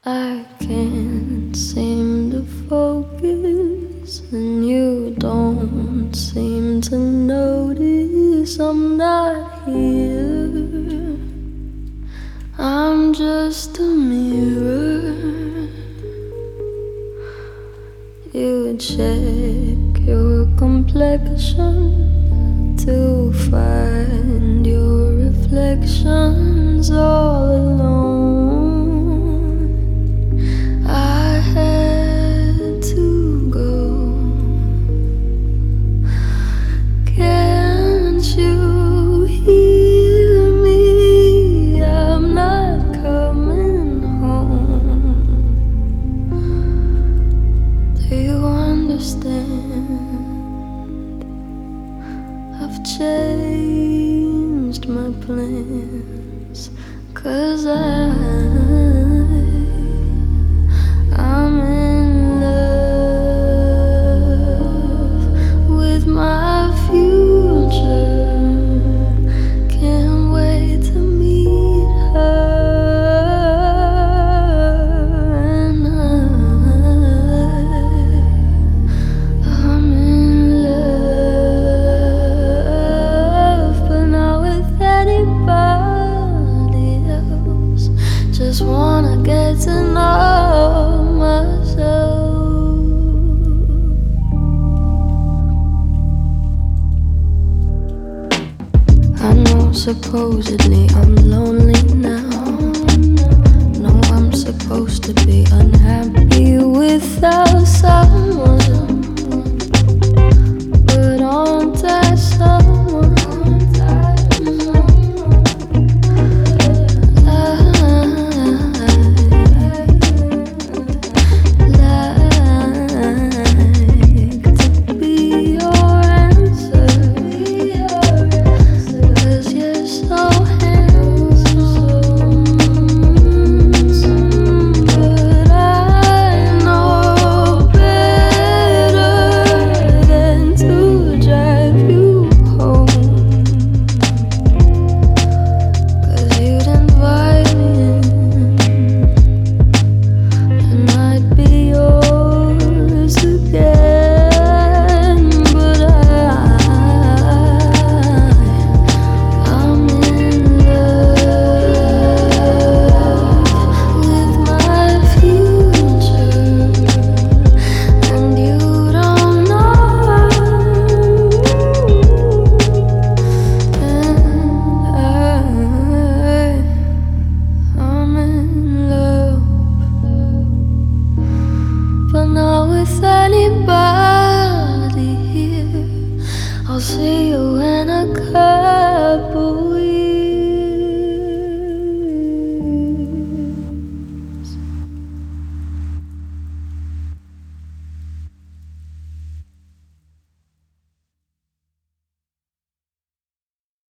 I can't seem to focus, and you don't seem to notice I'm not here. I'm just a mirror. You check your complexion to find your reflections all alone. I had to go. Can't you hear me? I'm not coming home. Do you understand? I've changed my plans, 'cause I'm in love with my future. Can't wait to meet her, and I'm in love, but not with anybody else. Just wanna get to know myself. I know supposedly I'm lonely now. No, I'm supposed to be unhappy without someone, but aren't I someone? But not with anybody here. I'll see